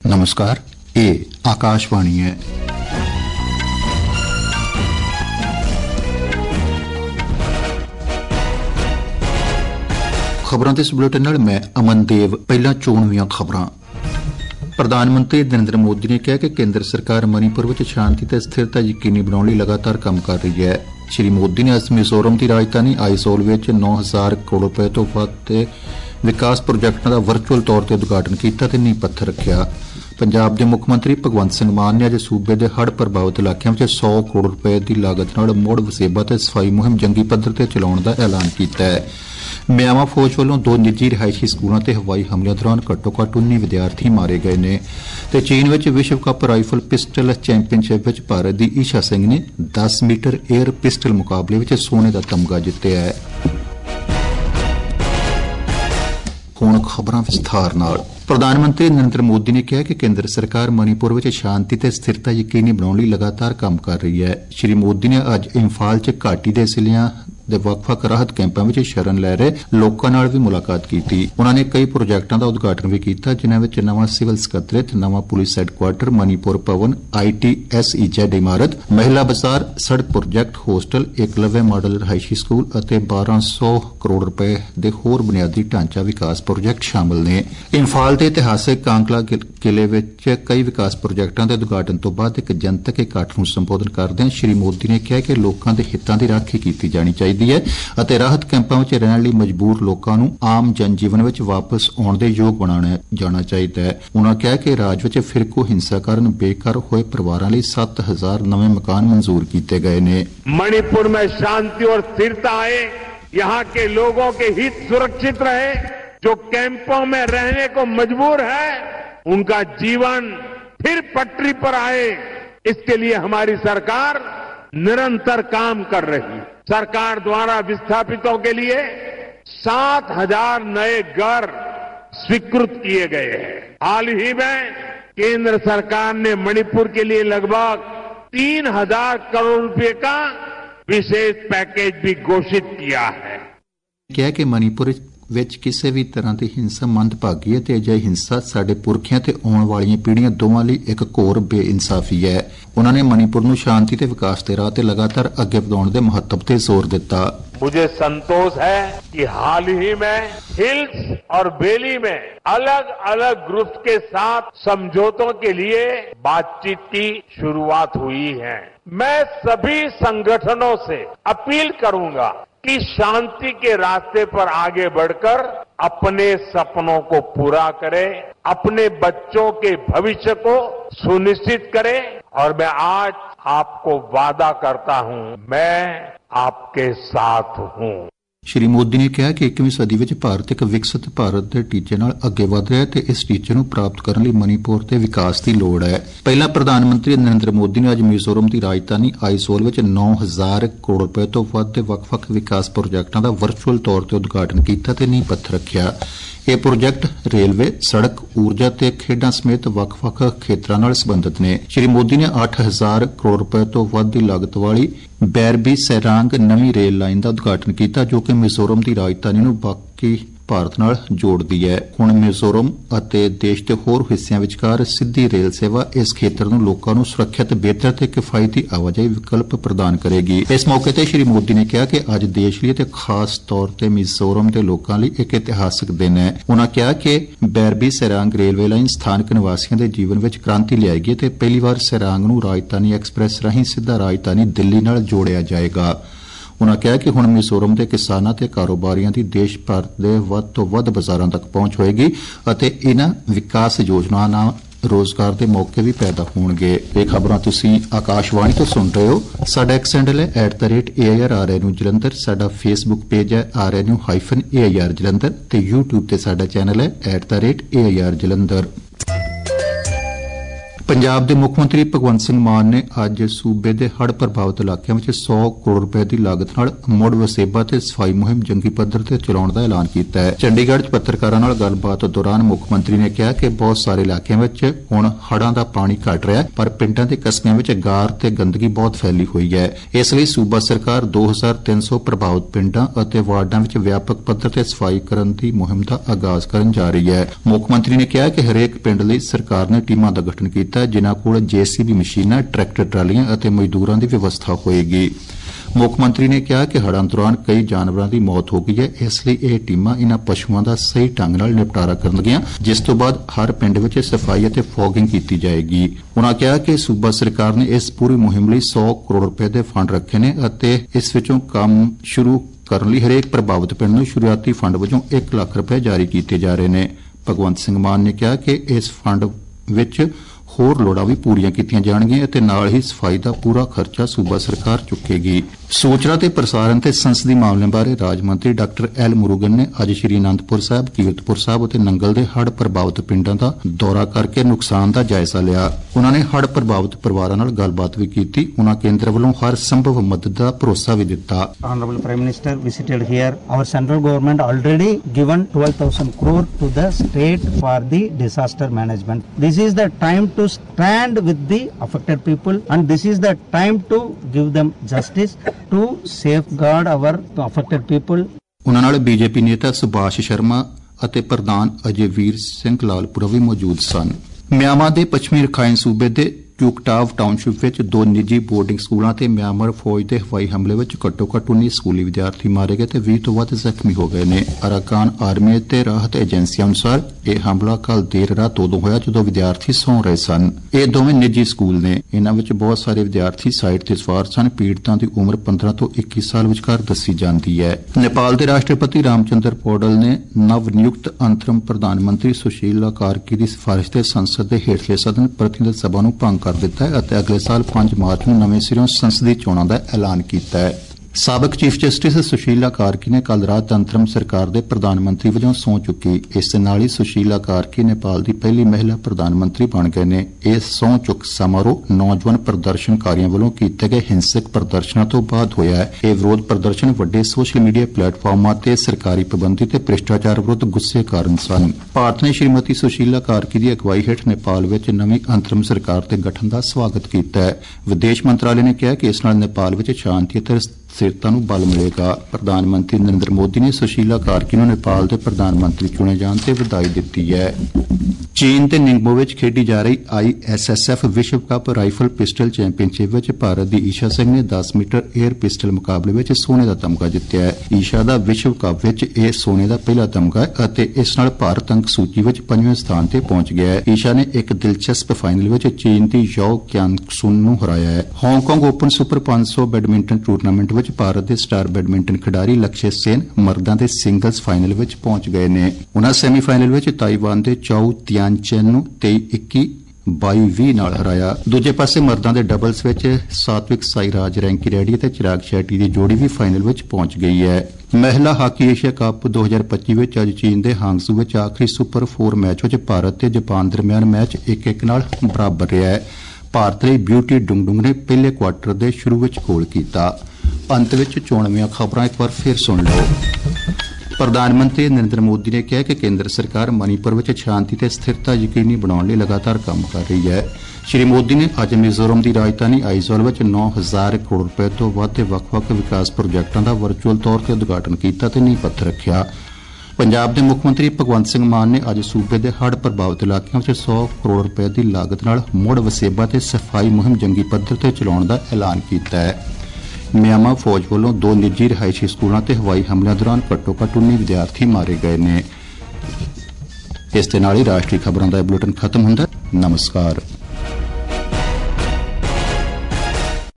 नमस्कार, ये आकाशवाणी है। खबरों के इस बुलेटिन नाल मैं अमनदेव। पहला चोण दीआं खबरां। प्रधानमंत्री नरेंद्र मोदी ने कहा कि केंद्र सरकार मणिपुर में शांति ते स्थिरता यकीनी बनाने लई लगातार काम कर रही है। श्री मोदी ने अज मिजोरम की राजधानी आइसोल में 9,000 करोड़ रुपए तो वध विकास प्रोजेक्टों का वर्चुअल तौर पर उद्घाटन किया ते नींह पत्थर रखिया। पंजाब के मुख्यमंत्री भगवंत सिंह मान ने अज सूबे के हड़ प्रभावित इलाकों में 100 करोड़ रुपए की लागत नाल मुड़ वसेबा ते सफाई मुहिम जंगी पद्धर ते चलाउण दा ऐलान किया है। म्यांमार फौज वालों 2 निजी रिहायशी स्कूलों ते हवाई हमलों दौरान घट्टो घट्ट 19 विद्यार्थी मारे गए ने। ते चीन में विश्व कप राइफल पिस्टल चैंपीयनशिप में भारत की ईशा सिंह ने 10 मीटर एयर पिस्टल मुकाबले में सोने का तमगा जितया है। हुण खबरां विस्तार नाल। प्रधानमंत्री नरेंद्र मोदी ने कहा कि केंद्र सरकार मणिपुर में शांति ते स्थिरता यकीनी बनाने लई लगातार काम कर रही है। श्री मोदी ने अज इंफाल च घाटी दे जिलियां दे वक्-वक् राहत कैंपां विच शरण लै रहे लोकां नाल भी मुलाकात की। उन्होंने कई प्रोजेक्टां दा उद्घाटन भी किया, जिन्हां विच नवां सिविल सकत्रेत, नवां पुलिस हैडक्वार्टर, मणिपुर भवन, ITSEZ इमारत, महिला बाजार, सड़क प्रोजेक्ट, होस्टल, एकलव्य मॉडल रिहायशी स्कूल अते 1200 करोड़ रुपए दे होर बुनियादी ढांचा विकास प्रोजेक्ट शामिल ने। इंफाल दे इतिहासिक कांकला किले विच कई विकास प्रोजेक्टां दे उद्घाटन तो बाद एक जनतक इकट्ठ नूं संबोधन करदे श्री मोदी ने कहा कि लोकां दे हितां दी राखी कीती जानी चाहिदी है अते राहत कैंपां विच रहण लई मजबूर लोकां नूं आम जनजीवन विच वापस आउण दे योग बनाया जाना चाहिदा है। उन्होंने कहा कि राज्य विच फिरको हिंसा कारण बेघर होए परिवारां लई 7,000 नवे मकान मंजूर किए गए ने। मणिपुर में शांति और स्थिरता आए, यहाँ के लोगों के हित सुरक्षित रहे। जो कैंपों में रहने को मजबूर है उनका जीवन फिर पटरी पर आए, इसके लिए हमारी सरकार निरंतर काम कर रही है। सरकार द्वारा विस्थापितों के लिए 7,000 नए घर स्वीकृत किए गए हैं। हाल ही में केंद्र सरकार ने मणिपुर के लिए लगभग 3,000 करोड़ रुपए का विशेष पैकेज भी घोषित किया है। क्या कि मणिपुर विच किसी भी तरह की हिंसा मंदभागी है ते अजिही हिंसा साडे पुरखियां ते आउण वालियां पीढ़ियां दोवां लई एक घोर बेइंसाफी है। उन्होंने मणिपुर नूं शांति ते विकास दे राह ते लगातार अगे वधाउण दे महत्व ते जोर दिता। मुझे संतोष है कि हाल ही में हिल्स और वैली में अलग अलग ग्रुप्स के साथ समझौतों के लिए बातचीत की शुरुआत हुई है। मैं सभी संगठनों से अपील करूंगा कि शांति के रास्ते पर आगे बढ़कर अपने सपनों को पूरा करें, अपने बच्चों के भविष्य को सुनिश्चित करें। और मैं आज आपको वादा करता हूं, मैं आपके साथ हूं। श्री मोदी ने कहा कि 21वीं सदी में भारत एक विकसित भारत के टीचे नाल अगे वध रहा है ते इस टीचे नूं प्राप्त करने लई मणिपुर ते विकास की लोड़ है। पहला प्रधानमंत्री नरेंद्र मोदी ने अज मिजोरम की राजधानी आइसोल में 9,000 करोड़ रुपए तो वध दे वक्-वक् विकास प्रोजेक्टां का वर्चुअल तौर पर उद्घाटन किया ते नींह पत्थर रखिया। यह प्रोजेक्ट रेलवे, सड़क, ऊर्जा ते खेडां समेत वक्-वक् खेत्रां नाल संबंधित ने। श्री मोदी ने 8,000 करोड़ रुपए तो वध की लागत वाली बैरबी सैरांग नवीं रेल लाइन का उद्घाटन किया, जो कि मिजोरम की राजधानी नूं बाकी भारत नाल जोड़दी है। हुण मिजोरम अते देश के होर हिस्सिਆਂ विचकार सिद्धी रेल सेवा इस खेत्र नूं लोकां नूं सुरक्षित, बेहतर ते किफायती आवाजाही विकल्प प्रदान करेगी। इस मौके ते श्री मोदी ने कहा कि अज देश लिए ते खास तौर ते मिजोरम के लोकां लई एक इतिहासक दिन है। उन्होंने कहा कि बैरबी सैरांग रेलवे लाइन स्थानक निवासियों के जीवन में क्रांति लियाएगी ते पहली बार सैरांग नूं राजधानी एक्सप्रैस राहीं सीधा राजधानी दिल्ली नाल जोड़िया जाएगा। उन्होंने कहा कि हुण मिजोरम के किसानां ते कारोबारियां दी देश भर दे वध तो वध बाजारां तक पहुंच होएगी अते इन्हां विकास योजनावां नाल रोजगार के मौके भी पैदा होणगे। ये खबरां तुसीं आकाशवाणी तो सुन रहे हो। साडा एक्स हैंडल है @AIRRNU जलंधर, साडा फेसबुक पेज है RNU-AIR जलंधर ते यूट्यूब ते साडा चैनल है @AIR जलंधर। ਪੰਜਾਬ ਦੇ ਮੁੱਖ ਮੰਤਰੀ ਭਗਵੰਤ ਸਿੰਘ ਮਾਨ ਨੇ ਅੱਜ ਸੂਬੇ ਦੇ ਹੜ੍ਹ ਪ੍ਰਭਾਵਿਤ ਇਲਾਕਿਆਂ ਵਿੱਚ 100 ਕਰੋੜ ਰੁਪਏ ਦੀ ਲਾਗਤ ਨਾਲ ਮੁੜ ਵਸੇਬਾ ਤੇ ਸਫਾਈ ਮੁਹਿੰਮ ਜੰਗੀ ਪੱਧਰ ਤੇ ਚਲਾਉਣ ਦਾ ਐਲਾਨ ਕੀਤਾ ਹੈ। ਚੰਡੀਗੜ੍ਹ 'ਚ ਪੱਤਰਕਾਰਾਂ ਨਾਲ ਗੱਲਬਾਤ ਦੌਰਾਨ ਮੁੱਖ ਮੰਤਰੀ ਨੇ ਕਿਹਾ ਕਿ ਬਹੁਤ ਸਾਰੇ ਇਲਾਕਿਆਂ ਵਿੱਚ ਹੁਣ ਹੜ੍ਹਾਂ ਦਾ ਪਾਣੀ ਘਟ ਰਿਹਾ ਹੈ, ਪਰ ਪਿੰਡਾਂ ਤੇ ਕਸਬਿਆਂ ਵਿੱਚ ਗਾਰ ਤੇ ਗੰਦਗੀ ਬਹੁਤ ਫੈਲੀ ਹੋਈ ਹੈ। ਇਸ ਲਈ ਸੂਬਾ ਸਰਕਾਰ 2300 ਪ੍ਰਭਾਵਿਤ ਪਿੰਡਾਂ ਅਤੇ ਵਾਰਡਾਂ ਵਿੱਚ ਵਿਆਪਕ ਪੱਧਰ ਤੇ ਸਫਾਈ ਕਰਨ ਦੀ ਮੁਹਿੰਮ ਦਾ ਆਗਾਜ਼ ਕਰਨ ਜਾ ਰਹੀ ਹੈ। ਮੁੱਖ ਮੰਤਰੀ ਨੇ ਕਿਹਾ ਕਿ ਹਰੇਕ ਪਿੰਡ ਲਈ ਸਰਕਾਰ ਨੇ ਟੀਮਾਂ ਦਾ ਗਠਨ ਕੀਤਾ ਜਿਨ੍ਹਾਂ ਕੋਲ JCB ਮਸ਼ੀਨਾਂ, ਟਰੈਕਟਰ ਟਰਾਲੀਆਂ ਅਤੇ ਮਜ਼ਦੂਰਾਂ ਦੀ ਵਿਵਸਥਾ ਹੋਏਗੀ। ਮੁੱਖ ਮੰਤਰੀ ਨੇ ਕਿਹਾ ਕਿ ਹੜ੍ਹਾਂ ਦੌਰਾਨ ਕਈ ਜਾਨਵਰਾਂ ਦੀ ਮੌਤ ਹੋ ਗਈ ਹੈ, ਇਸ ਲਈ ਇਹ ਟੀਮਾਂ ਇਨ੍ਹਾਂ ਪਸ਼ੂਆਂ ਦਾ ਸਹੀ ਢੰਗ ਨਾਲ ਨਿਪਟਾਰਾ ਕਰਨਗੀਆਂ, ਜਿਸ ਤੋਂ ਬਾਅਦ ਹਰ ਪਿੰਡ ਵਿੱਚ ਸਫਾਈ ਅਤੇ ਫੌਗਿੰਗ ਕੀਤੀ ਜਾਏਗੀ। ਉਨ੍ਹਾਂ ਕਿਹਾ ਕਿ ਸੂਬਾ ਸਰਕਾਰ ਨੇ ਇਸ ਪੂਰੀ ਮੁਹਿੰਮ ਲਈ 100 ਕਰੋੜ ਰੁਪਏ ਦੇ ਫੰਡ ਰੱਖੇ ਨੇ ਅਤੇ ਇਸ ਵਿੱਚੋਂ ਕੰਮ ਸ਼ੁਰੂ ਕਰਨ ਲਈ ਹਰੇਕ ਪ੍ਰਭਾਵਿਤ ਪਿੰਡ ਨੂੰ ਸ਼ੁਰੂਆਤੀ ਫੰਡ ਵਜੋਂ 1 ਲੱਖ ਰੁਪਏ ਜਾਰੀ ਕੀਤੇ ਜਾ ਰਹੇ ਨੇ। ਭਗਵੰਤ ਸਿੰਘ ਮਾਨ ਨੇ ਕਿਹਾ ਕਿ ਇਸ ਫੰਡ ਵਿੱਚ ਹੋਰ ਲੋੜਾਂ ਵੀ ਪੂਰੀਆਂ ਕੀਤੀਆਂ ਜਾਣਗੀਆਂ ਅਤੇ ਨਾਲ ਹੀ ਸਫਾਈ ਦਾ ਪੂਰਾ ਖਰਚਾ ਸੂਬਾ ਸਰਕਾਰ ਚੁੱਕੇਗੀ। ਸੂਚਨਾ ਤੇ ਪ੍ਰਸਾਰਣ ਤੇ ਸੰਸਦੀ ਮਾਮਲਿਆਂ ਬਾਰੇ ਰਾਜ ਮੰਤਰੀ ਡਾਕਟਰ ਐਲ ਮੁਰੂਗਨ ਨੇ ਅੱਜ ਸ੍ਰੀ ਅਨੰਦਪੁਰ ਸਾਹਿਬ, ਕੀਰਤਪੁਰ ਸਾਹਿਬ ਅਤੇ ਨੰਗਲ ਦੇ ਹੜ੍ਹ ਪ੍ਰਭਾਵਿਤ ਪਿੰਡਾਂ ਦਾ ਦੌਰਾ ਕਰਕੇ ਨੁਕਸਾਨ ਦਾ ਜਾਇਜ਼ਾ ਲਿਆ। ਉਨ੍ਹਾਂ ਨੇ ਹੜ੍ਹ ਪ੍ਰਭਾਵਿਤ ਪਰਿਵਾਰਾਂ ਨਾਲ ਗੱਲਬਾਤ ਵੀ ਕੀਤੀ। ਉਨ੍ਹਾਂ ਕੇਂਦਰ ਵੱਲੋਂ ਹਰ ਸੰਭਵ ਮਦਦ ਦਾ ਭਰੋਸਾ ਵੀ ਦਿੱਤਾ। Honorable Prime Minister visited here. Our central government already given 12,000 crore to the state for the disaster management. This is the time to stand with the affected people and this is the time to give them justice to safeguard our affected people. ਉਨ੍ਹਾਂ ਨਾਲ BJP ਨੇਤਾ ਸੁਭਾਸ਼ ਸ਼ਰਮਾ ਅਤੇ ਪ੍ਰਧਾਨ ਅਜੇ ਵੀਰ ਸਿੰਘ ਲਾਲਪੁਰਾ ਵੀ ਮੌਜੂਦ ਸਨ। Myanmar ਦੇ ਪੱਛਮੀ ਰਖਾਈਨ ਸੂਬੇ ਦੇ ਚੁਕਟਾਵ ਟਾਊਨਸ਼ਿਪ ਵਿੱਚ 2 ਨਿੱਜੀ ਬੋਰਡਿੰਗ ਸਕੂਲਾਂ ਤੇ ਮਿਆਂਮਾਰ ਫੌਜ ਦੇ ਹਵਾਈ ਹਮਲੇ ਵਿੱਚ ਘੱਟੋ-ਘੱਟ 19 ਸਕੂਲੀ ਵਿਦਿਆਰਥੀ ਮਾਰੇ ਗਏ ਤੇ 20 ਤੋਂ ਵੱਧ ਜ਼ਖਮੀ ਹੋ ਗਏ ਨੇ। ਅਰਾਕਾਨ ਆਰਮੀ ਤੇ ਰਾਹਤ ਏਜੰਸੀਆਂ ਅਨੁਸਾਰ ਇਹ ਹਮਲਾ ਕੱਲ ਦੇਰ ਰਾਤ ਉਦੋਂ ਹੋਇਆ ਜਦੋਂ ਵਿਦਿਆਰਥੀ ਸੌਂ ਰਹੇ ਸਨ। ਇਹ ਦੋਵੇਂ ਨਿੱਜੀ ਸਕੂਲ ਨੇ। ਇਨ੍ਹਾਂ ਵਿੱਚ ਬਹੁਤ ਸਾਰੇ ਵਿਦਿਆਰਥੀ ਸਾਈਟ ਤੇ ਸਵਾਰ ਸਨ। ਪੀੜਤਾਂ ਦੀ ਉਮਰ 15 ਤੋਂ 21 ਸਾਲ ਵਿਚਕਾਰ ਦੱਸੀ ਜਾਂਦੀ ਹੈ। ਨੇਪਾਲ ਦੇ ਰਾਸ਼ਟਰਪਤੀ ਰਾਮਚੰਦਰ ਪੌਡਲ ਨੇ ਨਵ ਨਿਯੁਕਤ ਅੰਤਰਮ ਪ੍ਰਧਾਨ ਮੰਤਰੀ ਸੁਸ਼ੀਲਾ ਕਾਰਕੀ ਦੀ ਸਿਫਾਰਿਸ਼ ਤੇ ਸੰਸਦ ਦੇ ਹੇਠਲੇ ਸਦਨ ਪ੍ਰਤੀਨਿਧ ਸਭਾ ਨੂੰ ਭੰਗ ਕਰ ਦਿੱਤਾ ਹੈ ਅਤੇ ਅਗਲੇ ਸਾਲ 5 ਮਾਰਚ ਨੂੰ ਨਵੇਂ ਸਿਰਿਓਂ ਸੰਸਦੀ ਚੋਣਾਂ ਦਾ ਐਲਾਨ ਕੀਤਾ ਹੈ। ਸਾਬਕ ਚੀਫ ਜਸਟਿਸ ਸੁਸ਼ੀਲਾ ਕਾਰਕੀ ਨੇ ਕੱਲ ਰਾਤ ਅੰਤਰਮ ਸਰਕਾਰ ਦੇ ਪ੍ਰਧਾਨ ਮੰਤਰੀ ਵਜੋਂ ਸਹੁੰ ਚੁੱਕੀ। ਇਸ ਦੇ ਨਾਲ ਹੀ ਸੁਸ਼ੀਲਾ ਕਾਰਕੀ ਨੇਪਾਲ ਦੀ ਪਹਿਲੀ ਮਹਿਲਾ ਪ੍ਰਧਾਨ ਮੰਤਰੀ ਬਣ ਗਏ ਨੇ। ਇਹ ਸਹੁੰ ਚੁੱਕ ਸਮਾਰੋਹ ਨੌਜਵਾਨ ਪ੍ਰਦਰਸ਼ਨਕਾਰੀਆਂ ਵੱਲੋਂ ਕੀਤੇ ਗਏ ਹਿੰਸਕ ਪ੍ਰਦਰਸ਼ਨਾਂ ਤੋਂ ਬਾਅਦ ਹੋਇਆ ਹੈ। ਇਹ ਵਿਰੋਧ ਪ੍ਰਦਰਸ਼ਨ ਵੱਡੇ ਸੋਸ਼ਲ ਮੀਡੀਆ ਪਲੇਟਫਾਰਮਾਂ ਤੇ ਸਰਕਾਰੀ ਪਾਬੰਦੀ ਤੇ ਭ੍ਰਿਸ਼ਟਾਚਾਰ ਵਿਰੁੱਧ ਗੁੱਸੇ ਕਾਰਨ ਸਨ। ਭਾਰਤ ਨੇ ਸ਼੍ਰੀਮਤੀ ਸੁਸ਼ੀਲਾ ਕਾਰਕੀ ਦੀ ਅਗਵਾਈ ਹੇਠ ਨੇਪਾਲ ਵਿੱਚ ਨਵੀਂ ਅੰਤਰਮ ਸਰਕਾਰ ਦੇ ਗਠਨ ਦਾ ਸਵਾਗਤ ਕੀਤਾ ਹੈ। ਵਿਦੇਸ਼ ਮੰਤਰਾਲੇ ਨੇ ਕਿਹਾ ਕਿ ਇਸ ਨਾਲ ਨੇਪਾਲ ਵਿੱਚ ਸ਼ਾਂਤੀ ਅਤੇ ਸਥਿਰਤਾ ਨੂੰ ਬਲ ਮਿਲੇਗਾ। ਪ੍ਰਧਾਨ ਮੰਤਰੀ ਨਰਿੰਦਰ ਮੋਦੀ ਨੇ ਸੁਸ਼ੀਲਾ ਕਾਰਕੀ ਨੂੰ ਨੇਪਾਲ ਦੇ ਪ੍ਰਧਾਨ ਮੰਤਰੀ ਚੁਣੇ ਜਾਣ ਤੇ ਵਧਾਈ ਦਿੱਤੀ ਹੈ। ਚੀਨ ਦੇ ਨਿੰਗਬੋ ਵਿੱਚ ਖੇਡੀ ਜਾ ਰਹੀ ISSF ਵਿਸ਼ਵ ਕੱਪ ਰਾਈਫਲ ਪਿਸਟਲ ਚੈਂਪੀਅਨਸ਼ਿਪ ਵਿੱਚ ਭਾਰਤ ਦੀ ਈਸ਼ਾ ਸਿੰਘ ਨੇ 10 ਮੀਟਰ 에ਅਰ ਪਿਸਟਲ ਮੁਕਾਬਲੇ ਵਿੱਚ ਸੋਨੇ ਦਾ ਤਮਗਾ ਜਿੱਤਿਆ ਹੈ। ਈਸ਼ਾ ਦਾ ਵਿਸ਼ਵ ਕੱਪ ਵਿੱਚ ਇਹ ਸੋਨੇ ਦਾ ਪਹਿਲਾ ਤਮਗਾ ਹੈ ਅਤੇ ਇਸ ਨਾਲ ਭਾਰਤ ਅੰਕ ਸੂਚੀ ਵਿੱਚ 5ਵੇਂ ਸਥਾਨ ਤੇ ਪਹੁੰਚ ਗਿਆ ਹੈ। ਈਸ਼ਾ ਨੇ ਇੱਕ ਦਿਲਚਸਪ ਫਾਈਨਲ ਵਿੱਚ ਚੀਨ ਦੀ ਯਾਓ ਕਿਆਨਸੁਨ ਨੂੰ ਹਰਾਇਆ ਹੈ। Hong Kong Open Super 500 badminton tournament ਵਿੱਚ ਭਾਰਤ ਦੇ ਸਟਾਰ ਬੈਡਮਿੰਟਨ ਖਿਡਾਰੀ ਲਕਸ਼ਯ ਸੇਨ ਮਰਦਾਂ ਦੇ ਸਿੰਗਲਜ਼ ਫਾਈਨਲ ਵਿੱਚ ਪਹੁੰਚ ਗਏ ਨੇ। ਉਨ੍ਹਾਂ ਸੈਮੀਫਾਈਨਲ ਵਿੱਚ ਤਾਈਵਾਨ ਦੇ ਚਾਓ ਤਿਆਨਚੈਨ ਨੂੰ 23-21, 22-20 ਨਾਲ ਹਰਾਇਆ। ਦੂਜੇ ਪਾਸੇ ਮਰਦਾਂ ਦੇ ਡਬਲਜ਼ ਵਿੱਚ ਸਾਤਵਿਕ ਸਾਈਰਾਜ ਰੈਂਕੀ ਰੈਡੀ ਅਤੇ ਚਿਰਾਗ ਸ਼ੈਟੀ ਦੀ ਜੋੜੀ ਵੀ ਫਾਈਨਲ ਵਿੱਚ ਪਹੁੰਚ ਗਈ ਹੈ। ਮਹਿਲਾ ਹਾਕੀ ਏਸ਼ੀਆ ਕੱਪ 2025 ਵਿੱਚ ਅੱਜ ਚੀਨ ਦੇ ਹਾਂਗਜ਼ੂ ਵਿੱਚ ਆਖਰੀ ਸੁਪਰ 4 ਮੈਚ ਵਿੱਚ ਭਾਰਤ ਤੇ ਜਾਪਾਨ ਦਰਮਿਆਨ ਮੈਚ 1-1 ਨਾਲ ਬਰਾਬਰ ਰਿਹਾ ਹੈ। ਭਾਰਤ ਲਈ ਬਿਊਟੀ ਡੁੰਗਡੁੰਗ ਨੇ ਪਹਿਲੇ ਕੁਆਰਟਰ ਦੇ ਸ਼ੁਰੂ ਵਿੱਚ ਗੋਲ ਕੀਤਾ। ਅੰਤ ਵਿੱਚ ਚੋਣਵੀਆਂ ਖਬਰਾਂ ਇੱਕ ਵਾਰ ਫਿਰ ਸੁਣ ਲਓ। ਪ੍ਰਧਾਨ ਮੰਤਰੀ ਨਰਿੰਦਰ ਮੋਦੀ ਨੇ ਕਿਹਾ ਕਿ ਕੇਂਦਰ ਸਰਕਾਰ ਮਨੀਪੁਰ ਵਿੱਚ ਸ਼ਾਂਤੀ ਤੇ ਸਥਿਰਤਾ ਯਕੀਨੀ ਬਣਾਉਣ ਲਈ ਲਗਾਤਾਰ ਕੰਮ ਕਰ ਰਹੀ ਹੈ। ਸ਼੍ਰੀ ਮੋਦੀ ਨੇ ਅੱਜ ਮਿਜ਼ੋਰਮ ਦੀ ਰਾਜਧਾਨੀ ਆਈਜ਼ੋਲ ਵਿੱਚ 9,000 ਕਰੋੜ ਰੁਪਏ ਤੋਂ ਵੱਧ ਦੇ ਵੱਖ-ਵੱਖ ਵਿਕਾਸ ਪ੍ਰੋਜੈਕਟਾਂ ਦਾ ਵਰਚੁਅਲ ਤੌਰ ਤੇ ਉਦਘਾਟਨ ਕੀਤਾ ਤੇ ਨੀਂਹ ਪੱਥਰ ਰੱਖਿਆ। ਪੰਜਾਬ ਦੇ ਮੁੱਖ ਮੰਤਰੀ ਭਗਵੰਤ ਸਿੰਘ ਮਾਨ ਨੇ ਅੱਜ ਸੂਬੇ ਦੇ ਹੜ੍ਹ ਪ੍ਰਭਾਵਿਤ ਇਲਾਕਿਆਂ ਵਿੱਚ 100 ਕਰੋੜ ਰੁਪਏ ਦੀ ਲਾਗਤ ਨਾਲ ਮੁੜ ਵਸੇਬਾ ਤੇ ਸਫਾਈ ਮੁਹਿੰਮ ਜੰਗੀ ਪੱਧਰ ਤੇ ਚਲਾਉਣ ਦਾ ਐਲਾਨ ਕੀਤਾ ਹੈ। ਮਿਆਂਮਾਰ ਫੌਜ ਵੱਲੋਂ 2 ਨਿੱਜੀ ਰਿਹਾਇਸ਼ੀ ਸਕੂਲਾਂ ਤੇ ਹਵਾਈ ਹਮਲਿਆਂ ਦੌਰਾਨ ਘੱਟੋ-ਘੱਟ 19 ਵਿਦਿਆਰਥੀ ਮਾਰੇ ਗਏ ਨੇ। ਇਸ ਦੇ ਨਾਲ ਹੀ ਰਾਸ਼ਟਰੀ ਖਬਰਾਂ ਦਾ ਬੁਲੇਟਿਨ ਖਤਮ ਹੁੰਦਾ ਹੈ। ਨਮਸਕਾਰ।